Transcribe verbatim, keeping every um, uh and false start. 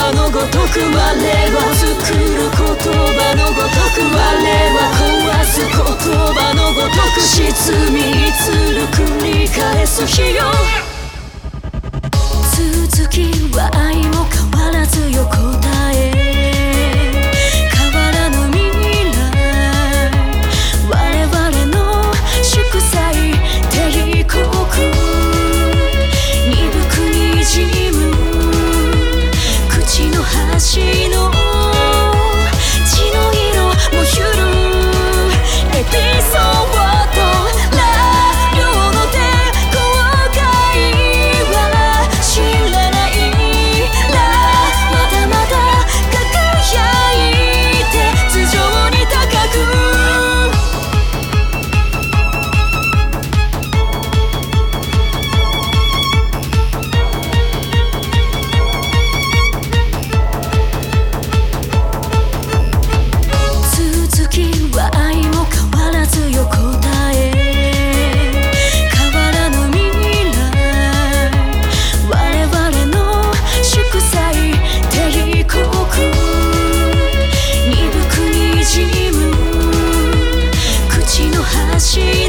葉のごとく我は作る言葉のごとく我は壊す言葉のごとく沈み移る繰り返す日よ続きは愛も変わらずよ答え変わらぬ未来我々の祝祭帝国鈍くにじむ口の端の血の色もゆるエピソードし